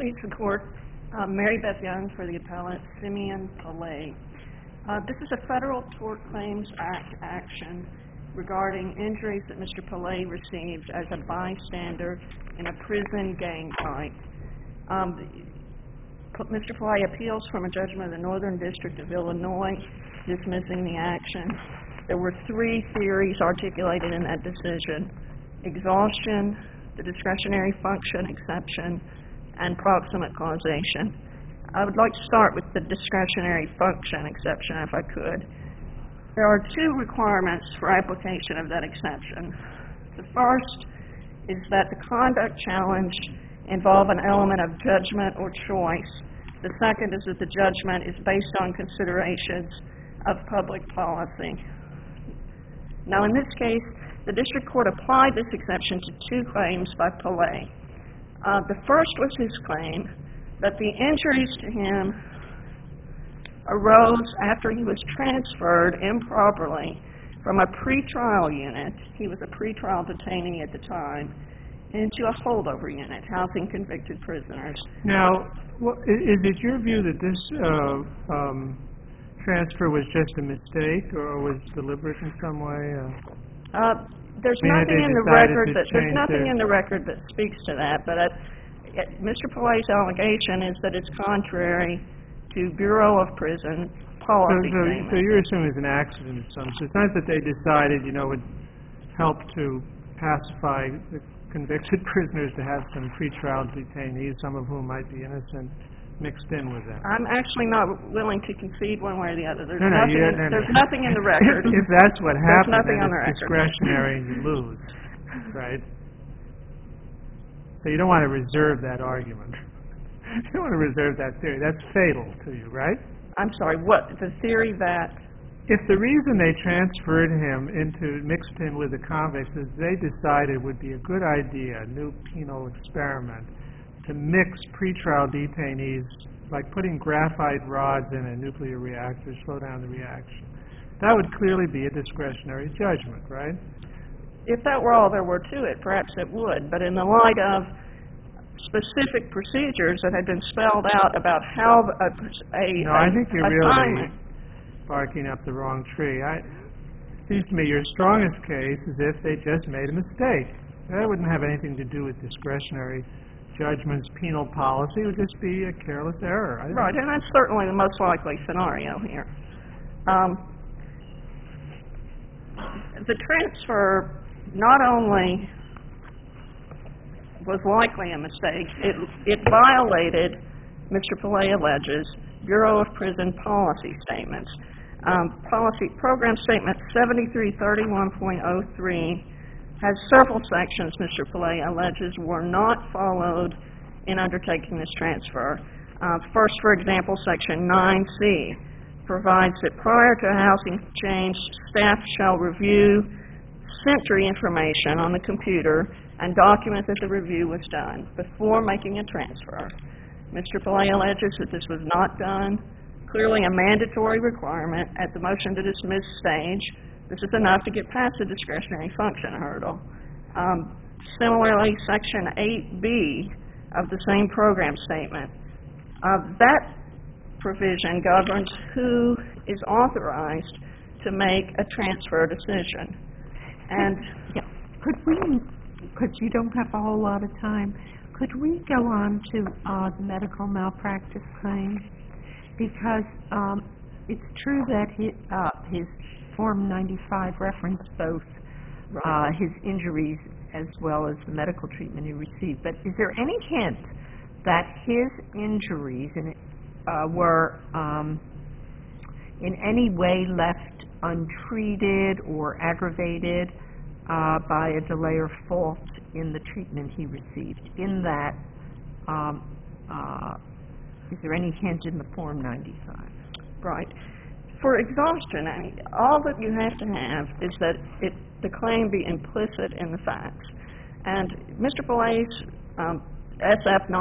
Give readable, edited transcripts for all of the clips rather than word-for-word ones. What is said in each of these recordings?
Please support Mary Beth Young for the appellant Simeon Pillay. This is a Federal Tort Claims Act action regarding injuries that Mr. Pillay received as a bystander in a prison gang fight. Mr. Pillay appeals from a judgment of the Northern District of Illinois dismissing the action. There were three theories articulated in that decision: exhaustion, the discretionary function exception, and proximate causation. I would like to start with the discretionary function exception, if I could. There are two requirements for application of that exception. The first is that the conduct challenged involve an element of judgment or choice. The second is that the judgment is based on considerations of public policy. Now, in this case, the district court applied this exception to two claims by Pillay. The first was his claim that the injuries to him arose after he was transferred improperly from a pretrial unit — he was a pretrial detainee at the time — into a holdover unit housing convicted prisoners. Now, is it your view that this transfer was just a mistake or was deliberate in some way? There's nothing in the record that speaks to that, but Mr. Pillay's allegation is that it's contrary to Bureau of Prison policy statement. So you're assuming it's an accident of some sort. It's not that they decided, it would help to pacify the convicted prisoners to have some pretrial detainees, some of whom might be innocent, mixed in with them. I'm actually not willing to concede one way or the other. There's There's nothing in the record. If that's what happened, then it's discretionary and you lose, right? So you don't want to reserve that argument. You don't want to reserve that theory. That's fatal to you, right? I'm sorry, what? The theory that... If the reason they transferred him mixed in with the convicts is they decided it would be a good idea, a new penal experiment, to mix pretrial detainees, like putting graphite rods in a nuclear reactor, slow down the reaction, that would clearly be a discretionary judgment, right? If that were all there were to it, perhaps it would. But in the light of specific procedures that had been spelled out about how I think you're really barking up the wrong tree. It seems to me your strongest case is if they just made a mistake. That wouldn't have anything to do with discretionary judgments, penal policy. It would just be a careless error. Right, and that's certainly the most likely scenario here. The transfer not only was likely a mistake, it violated, Mr. Pillay alleges, Bureau of Prison policy statements. Program Statement 7331.03 has several sections, Mr. Pillay alleges, were not followed in undertaking this transfer. First, for example, Section 9C provides that prior to a housing change, staff shall review sentry information on the computer and document that the review was done before making a transfer. Mr. Pillay alleges that this was not done, clearly a mandatory requirement at the motion to dismiss stage. This is enough to get past the discretionary function hurdle. Similarly, Section 8B of the same program statement, that provision governs who is authorized to make a transfer decision. And because you don't have a whole lot of time, could we go on to the medical malpractice claim? Because it's true that his Form 95 referenced both his injuries as well as the medical treatment he received. But is there any hint that his injuries were in any way left untreated or aggravated by a delay or fault in the treatment he received? In that, is there any hint in the Form 95? Right. For exhaustion, all that you have to have is that the claim be implicit in the facts. And Mr. Pillay's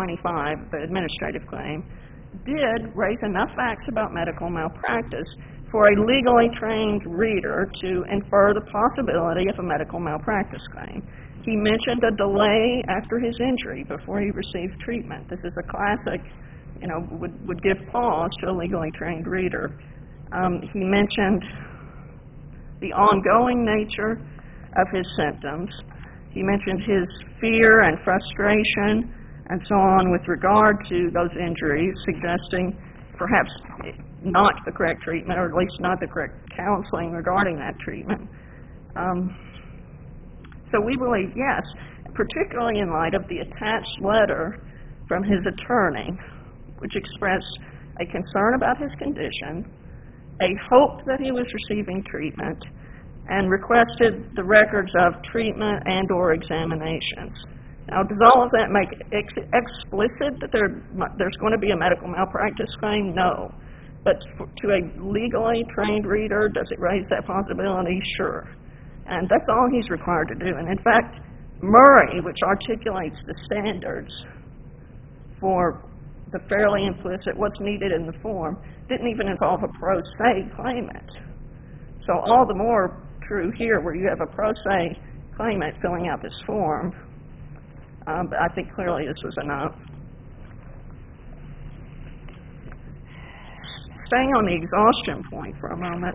SF-95, the administrative claim, did raise enough facts about medical malpractice for a legally trained reader to infer the possibility of a medical malpractice claim. He mentioned a delay after his injury before he received treatment. This is a classic, would give pause to a legally trained reader. He mentioned the ongoing nature of his symptoms. He mentioned his fear and frustration and so on with regard to those injuries, suggesting perhaps not the correct treatment, or at least not the correct counseling regarding that treatment. So we believe, yes, particularly in light of the attached letter from his attorney, which expressed a concern about his condition, a hope that he was receiving treatment, and requested the records of treatment and or examinations. Now, does all of that make explicit that there's going to be a medical malpractice claim? No. But to a legally trained reader, does it raise that possibility? Sure. And that's all he's required to do. And in fact, Murray, which articulates the standards for the fairly implicit, what's needed in the form, didn't even involve a pro se claimant. So all the more true here, where you have a pro se claimant filling out this form. But I think clearly this was enough. Staying on the exhaustion point for a moment,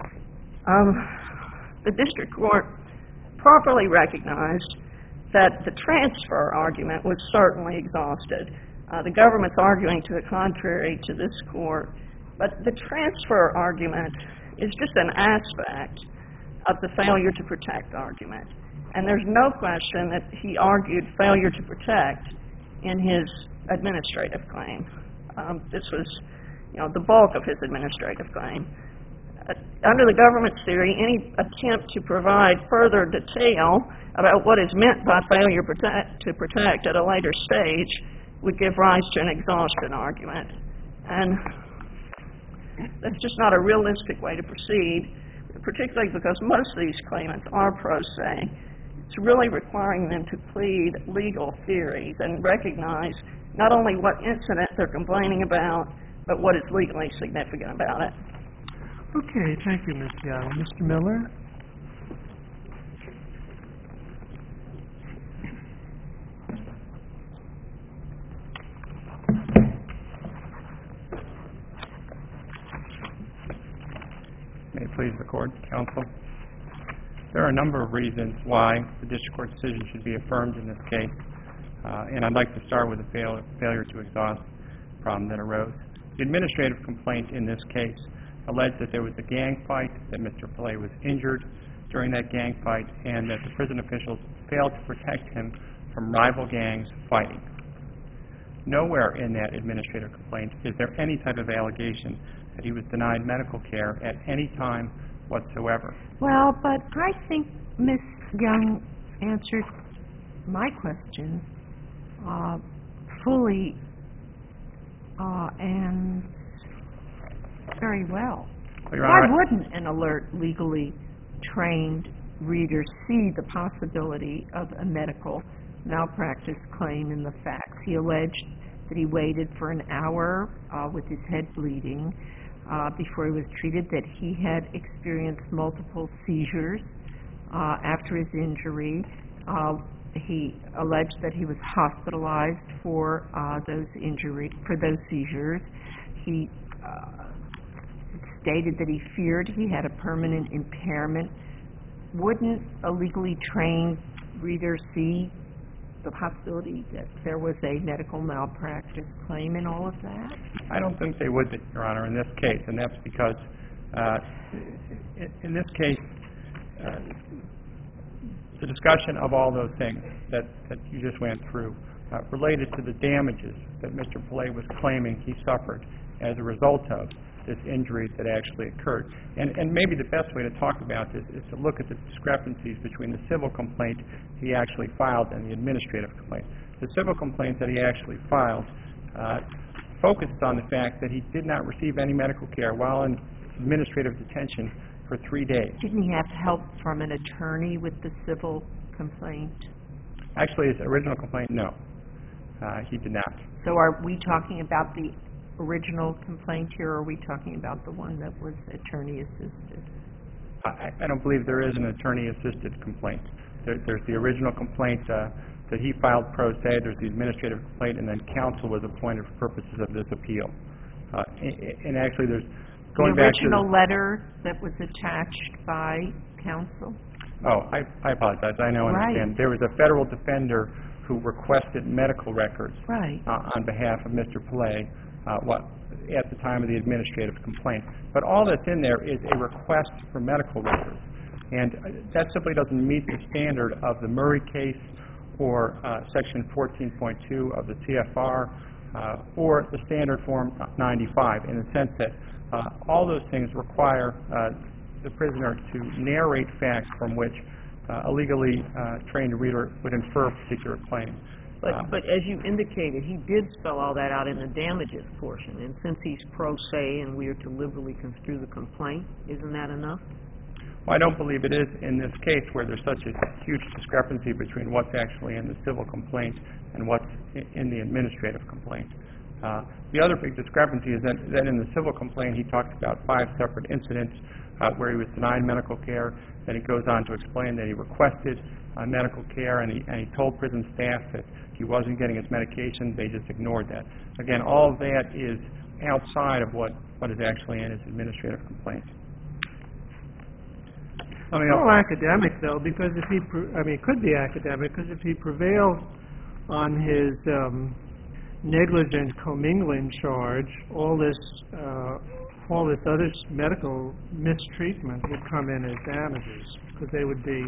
the district court properly recognized that the transfer argument was certainly exhausted. The government's arguing to the contrary to this court, but the transfer argument is just an aspect of the failure to protect argument. And there's no question that he argued failure to protect in his administrative claim. This was, the bulk of his administrative claim. Under the government's theory, any attempt to provide further detail about what is meant by failure to protect at a later stage would give rise to an exhaustion argument. And that's just not a realistic way to proceed, particularly because most of these claimants are pro se. It's really requiring them to plead legal theories and recognize not only what incident they're complaining about, but what is legally significant about it. Okay, thank you, Ms. Young. Mr. Miller? May it please the court, counsel. There are a number of reasons why the district court decision should be affirmed in this case, and I'd like to start with the failure to exhaust problem that arose. The administrative complaint in this case alleged that there was a gang fight, that Mr. Pillay was injured during that gang fight, and that the prison officials failed to protect him from rival gangs fighting. Nowhere in that administrative complaint is there any type of allegation that he was denied medical care at any time whatsoever. Well, but I think Ms. Young answered my question fully and very well. Why wouldn't an alert, legally trained reader see the possibility of a medical malpractice claim in the facts? He alleged that he waited for an hour with his head bleeding before he was treated, that he had experienced multiple seizures after his injury. He alleged that he was hospitalized for those seizures. He stated that he feared he had a permanent impairment. Wouldn't a legally trained reader see the possibility that there was a medical malpractice claim in all of that? I don't think they would, Your Honor, in this case, and that's because in this case, the discussion of all those things that you just went through related to the damages that Mr. Pillay was claiming he suffered as a result of this injury that actually occurred. And maybe the best way to talk about this is to look at the discrepancies between the civil complaint he actually filed and the administrative complaint. The civil complaint that he actually filed focused on the fact that he did not receive any medical care while in administrative detention for 3 days. Didn't he have help from an attorney with the civil complaint? Actually, his original complaint, no. He did not. So are we talking about the original complaint here, or are we talking about the one that was attorney-assisted? I don't believe there is an attorney-assisted complaint. There's the original complaint that he filed pro se, there's the administrative complaint, and then counsel was appointed for purposes of this appeal. And actually, there's, going back to... The original letter that was attached by counsel? Oh, I apologize. I now understand. Right. There was a federal defender who requested medical records Right. On behalf of Mr. Pillay at the time of the administrative complaint. But all that's in there is a request for medical records. And that simply doesn't meet the standard of the Murray case or Section 14.2 of the CFR or the standard Form 95, in the sense that all those things require the prisoner to narrate facts from which a legally trained reader would infer a particular claim. But as you indicated, he did spell all that out in the damages portion, and since he's pro se and we are to liberally construe the complaint, isn't that enough? Well, I don't believe it is in this case, where there's such a huge discrepancy between what's actually in the civil complaint and what's in the administrative complaint. The other big discrepancy is that in the civil complaint he talks about 5 separate incidents where he was denied medical care. Then he goes on to explain that he requested medical care, and he told prison staff that he wasn't getting his medication. They just ignored that. Again, all of that is outside of what is actually in his administrative complaint. It's all academic, though, because if he, it could be academic, because if he prevails on his negligent commingling charge, all this other medical mistreatment would come in as damages, because they would be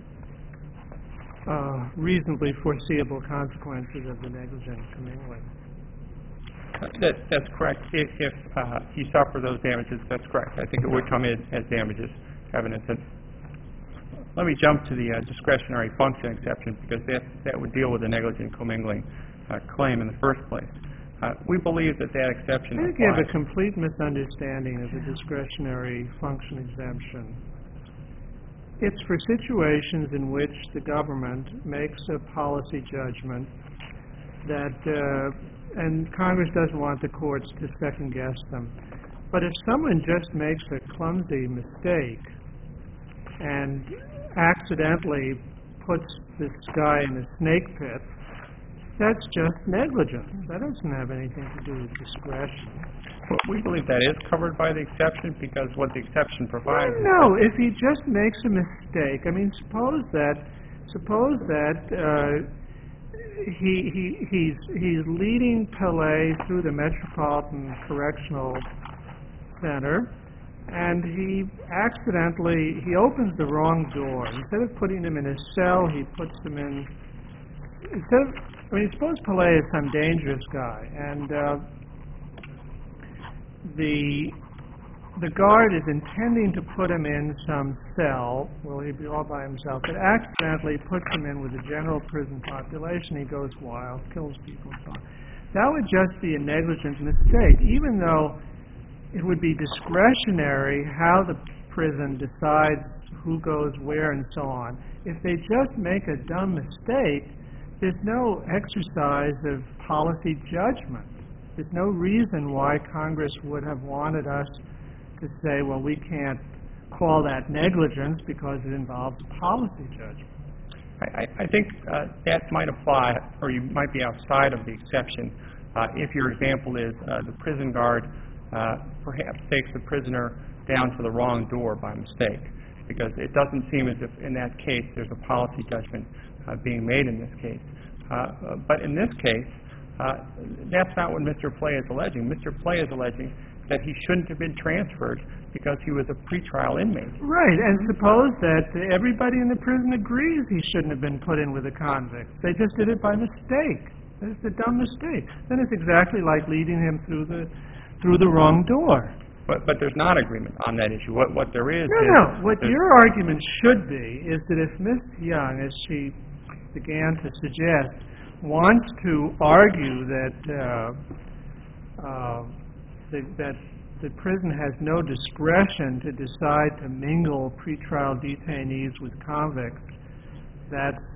reasonably foreseeable consequences of the negligent commingling. That's correct. If he suffered those damages, that's correct. I think it would come in as damages evidence. And let me jump to the discretionary function exception, because that would deal with the negligent commingling claim in the first place. We believe that exception I think applies. you have a complete misunderstanding of the discretionary function exemption. It's for situations in which the government makes a policy judgment that, and Congress doesn't want the courts to second-guess them. But if someone just makes a clumsy mistake and accidentally puts this guy in a snake pit, that's just negligence. That doesn't have anything to do with discretion. Well, we believe that is covered by the exception, because what the exception provides... No, if he just makes a mistake, suppose that he's leading Pillay through the Metropolitan Correctional Center, and he opens the wrong door. Instead of putting him in a cell, he puts him in... suppose Pillay is some dangerous guy, and the guard is intending to put him in some cell, well, he'd be all by himself, but accidentally puts him in with the general prison population. He goes wild, kills people, and so on. That would just be a negligent mistake, even though it would be discretionary how the prison decides who goes where and so on. If they just make a dumb mistake, there's no exercise of policy judgment. There's no reason why Congress would have wanted us to say, well, we can't call that negligence because it involves policy judgment. I think that might apply, or you might be outside of the exception, if your example is the prison guard perhaps takes the prisoner down to the wrong door by mistake, because it doesn't seem as if in that case there's a policy judgment being made in this case. But in this case, that's not what Mr. Pillay is alleging. Mr. Pillay is alleging that he shouldn't have been transferred because he was a pretrial inmate. Right, and suppose that everybody in the prison agrees he shouldn't have been put in with a convict. They just did it by mistake. It's a dumb mistake. Then it's exactly like leading him through the wrong door. But there's not agreement on that issue. What there is... No. What your argument should be is that if Ms. Young, as she began to suggest, wants to argue that the prison has no discretion to decide to mingle pretrial detainees with convicts, that's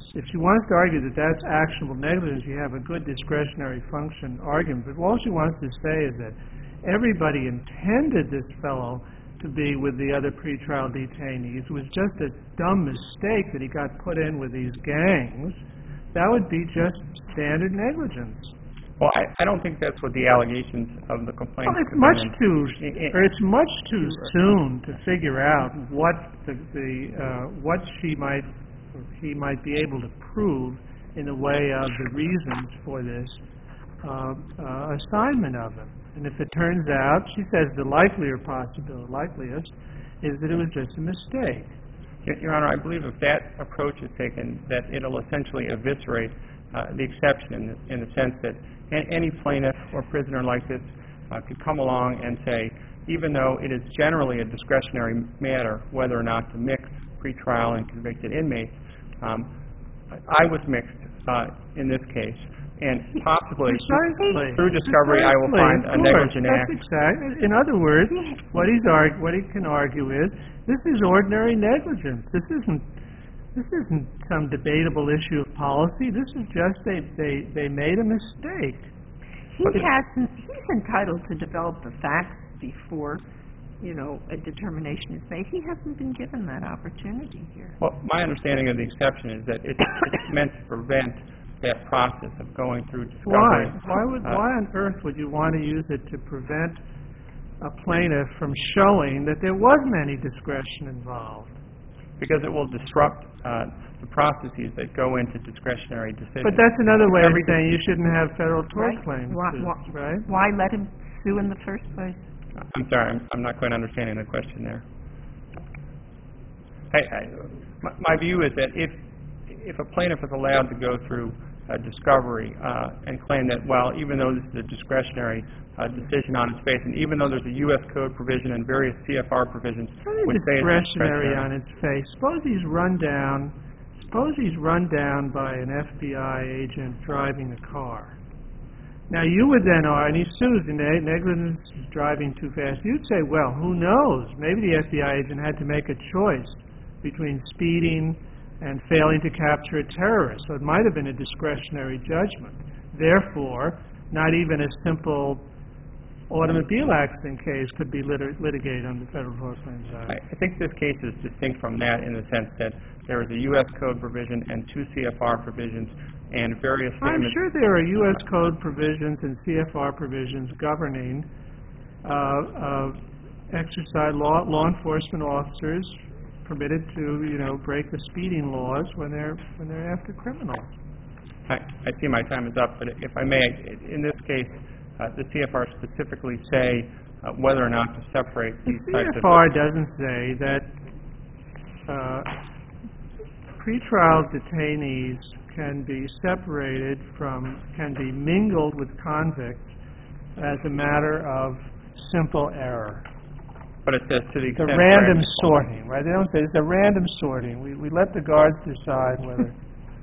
If she wants to argue that that's actionable negligence, you have a good discretionary function argument. But all she wants to say is that everybody intended this fellow to be with the other pretrial detainees. It was just a dumb mistake that he got put in with these gangs. That would be just standard negligence. Well, I don't think that's what the allegations of the complaint. Well, it's much too soon to figure out what what he might be able to prove in the way of the reasons for this assignment of him. And if it turns out, she says the likeliest is that it was just a mistake. Your Honor, I believe if that approach is taken, that it'll essentially eviscerate the exception in the sense that any plaintiff or prisoner like this could come along and say, even though it is generally a discretionary matter whether or not to mix pretrial and convicted inmates, I was mixed in this case, and possibly through discovery I will find a negligent act. Exactly. In other words, what he can argue is this is ordinary negligence. This isn't some debatable issue of policy. This is just they made a mistake. He's entitled to develop the facts before, a determination is made. He hasn't been given that opportunity here. Well, my understanding of the exception is that it's meant to prevent that process of going through discovery. Why on earth would you want to use it to prevent a plaintiff from showing that there wasn't any discretion involved? Because it will disrupt the processes that go into discretionary decisions. But that's another way of saying you shouldn't have federal tort claims, right? Why let him sue in the first place? I'm sorry, I'm not quite understanding the question there. My view is that if a plaintiff is allowed to go through discovery and claim that, well, even though this is a discretionary decision on its face, and even though there's a U.S. Code provision and various CFR provisions which say it's discretionary on its face, suppose he's run down by an FBI agent driving a car. Now, you would then argue, and he sues in negligence is driving too fast. You'd say, well, who knows? Maybe the FBI agent had to make a choice between speeding and failing to capture a terrorist. So it might have been a discretionary judgment. Therefore, not even a simple automobile accident case could be litigated under the Federal Tort Claims Act. I think this case is distinct from that in the sense that there is a U.S. Code provision and two CFR provisions and various I'm sure there are U.S. Code provisions and CFR provisions governing exercise law enforcement officers permitted to, break the speeding laws when they're after criminals. I see my time is up, but if I may, in this case, the CFR specifically say whether or not to separate these types of... The CFR doesn't say that pretrial detainees can be separated can be mingled with convicts as a matter of simple error. But it says to the extent... The random sorting, right? They don't say it's a random sorting. We let the guards decide whether...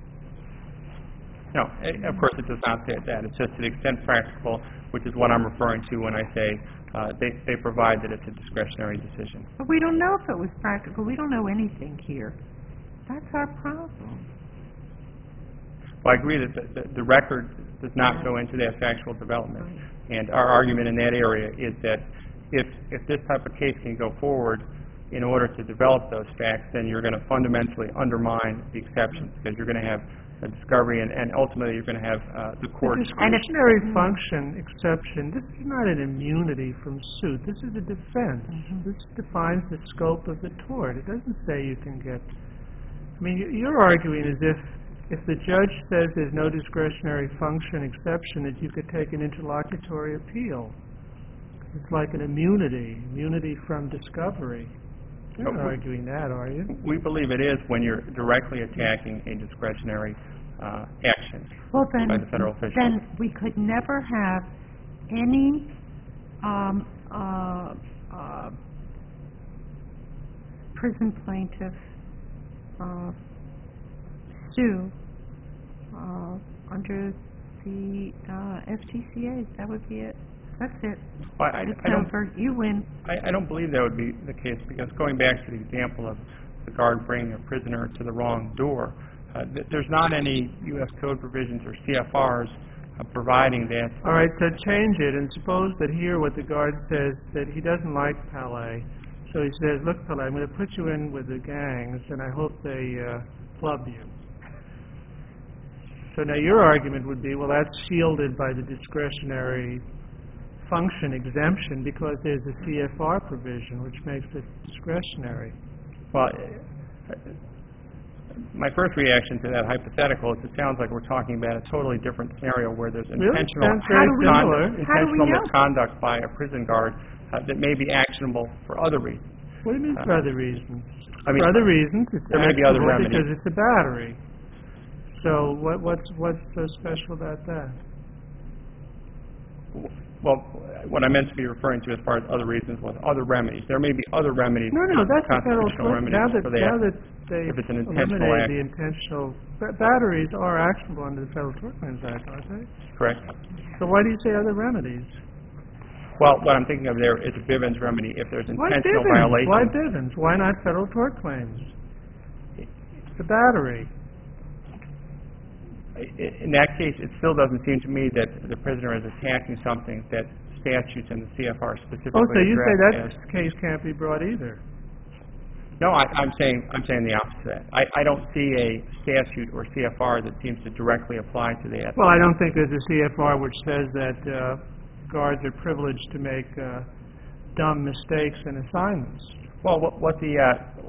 No, of course it does not say that. It's just to the extent practical, which is what I'm referring to when I say they provide that it's a discretionary decision. But we don't know if it was practical. We don't know anything here. That's our problem. Well, I agree that the record does not go into that factual development. And our argument in that area is that if this type of case can go forward in order to develop those facts, then you're going to fundamentally undermine the exceptions because you're going to have a discovery and ultimately you're going to have the court... The discretionary function exception, this is not an immunity from suit. This is a defense. This defines the scope of the tort. It doesn't say you can get... I mean, you're arguing as if the judge says there's no discretionary function exception, that you could take an interlocutory appeal. It's like an immunity from discovery. You're not arguing that, are you? We believe it is when you're directly attacking a discretionary action by the federal official. Then we could never have any prison plaintiff sue under the FTCA. That would be it. That's it. Well, It's over. You win. I don't believe that would be the case because going back to the example of the guard bringing a prisoner to the wrong door, There's not any U.S. Code provisions or CFRs providing that. All right, so change it, and suppose that here what the guard says, that he doesn't like Pele. So he says, look, Pele, I'm going to put you in with the gangs, and I hope they club you. So now your argument would be, well, that's shielded by the discretionary function exemption because there's a CFR provision which makes it discretionary. Well, my first reaction to that hypothetical is it sounds like we're talking about a totally different scenario where there's Really? intentional Sounds very similar. How do we know? misconduct by a prison guard that may be actionable for other reasons. What do you mean for other reasons? I mean, For other reasons, it's there may be other actionable remedies. because it's a battery. So what's so special about that? Well, what I meant to be referring to as far as other reasons was other remedies. There may be other remedies, No, that's the federal constitutional tort. remedies Now for that. that they if it's an intentional eliminated act. the intentional batteries are actionable under the Federal Tort Claims Act, aren't they? Correct. So why do you say other remedies? Well, what I'm thinking of there is a Bivens remedy if there's Why intentional Bivens? violation. Why Bivens? Why not federal tort claims? The battery. In that case, it still doesn't seem to me that the prisoner is attacking something that statutes and the CFR specifically Oh, so you say address that case can't be brought either? No, I'm saying the opposite. I don't see a statute or CFR that seems to directly apply to that. Well, I don't think there's a CFR which says that guards are privileged to make dumb mistakes in assignments. Well, what the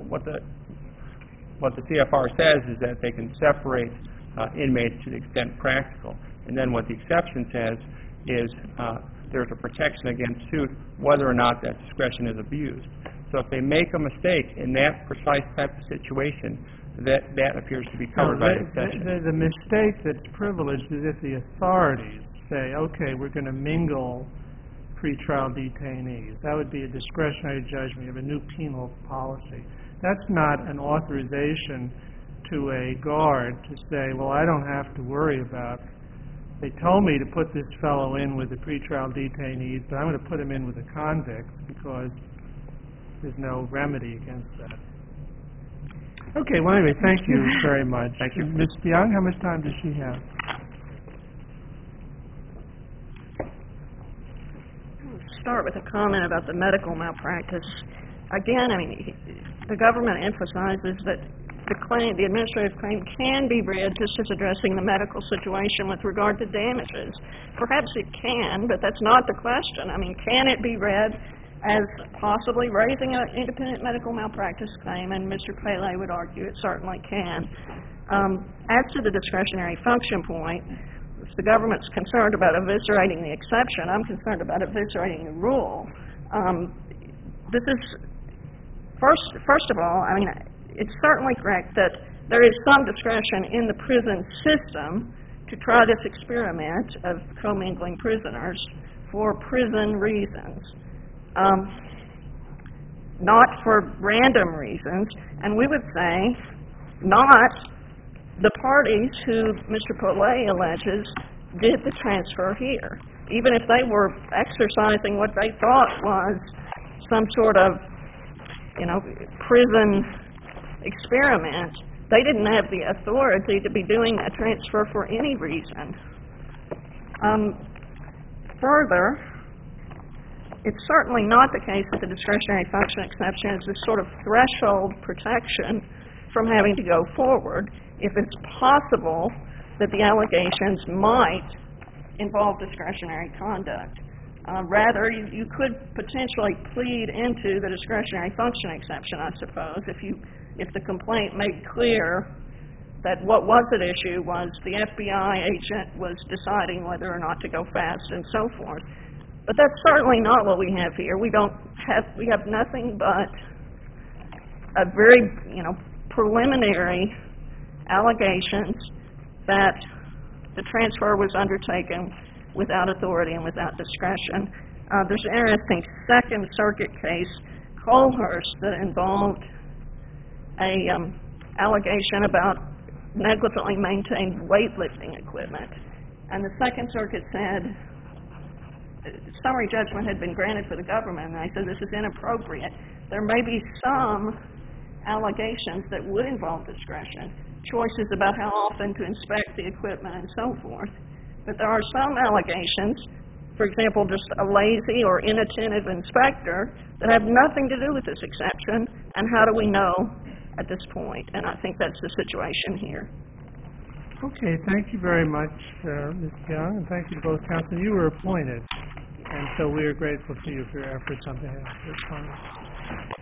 CFR says is that they can separate inmates to the extent practical, and then what the exception says is there's a protection against suit whether or not that discretion is abused. So if they make a mistake in that precise type of situation, that appears to be covered by the exception. The mistake that's privileged is if the authorities say, okay, we're going to mingle pretrial detainees. That would be a discretionary judgment of a new penal policy. That's not an authorization to a guard to say, well, I don't have to worry about, they told me to put this fellow in with the pretrial detainees, but I'm going to put him in with the convicts because there's no remedy against that. Okay, well, anyway, thank you very much. Thank you. Ms. Young, how much time does she have? Start with a comment about the medical malpractice. Again, I mean, the government emphasizes that the administrative claim can be read just as addressing the medical situation with regard to damages. Perhaps it can, but that's not the question. I mean, can it be read as possibly raising an independent medical malpractice claim? And Mr. Pele would argue it certainly can. As to the discretionary function point, if the government's concerned about eviscerating the exception, I'm concerned about eviscerating the rule. This is, first of all, I mean, it's certainly correct that there is some discretion in the prison system to try this experiment of commingling prisoners for prison reasons, not for random reasons, and we would say not the parties who Mr. Pele alleges did the transfer here. Even if they were exercising what they thought was some sort of, prison experiment, they didn't have the authority to be doing that transfer for any reason. Further, it's certainly not the case that the discretionary function exception is this sort of threshold protection from having to go forward if it's possible that the allegations might involve discretionary conduct. Rather, you could potentially plead into the discretionary function exception, I suppose, if the complaint made clear that what was at issue was the FBI agent was deciding whether or not to go fast and so forth. But that's certainly not what we have here. We have nothing but a very, preliminary allegations that the transfer was undertaken without authority and without discretion. There's an interesting Second Circuit case, Colhurst, that involved a allegation about negligently maintained weightlifting equipment. And the Second Circuit said summary judgment had been granted for the government, and they said this is inappropriate. There may be some allegations that would involve discretion, choices about how often to inspect the equipment and so forth. But there are some allegations, for example, just a lazy or inattentive inspector, that have nothing to do with this exception, and how do we know at this point? And I think that's the situation here. Okay, thank you very much, Ms. Young, and thank you to both counsel. You were appointed, and so we are grateful to you for your efforts on behalf of the Congress.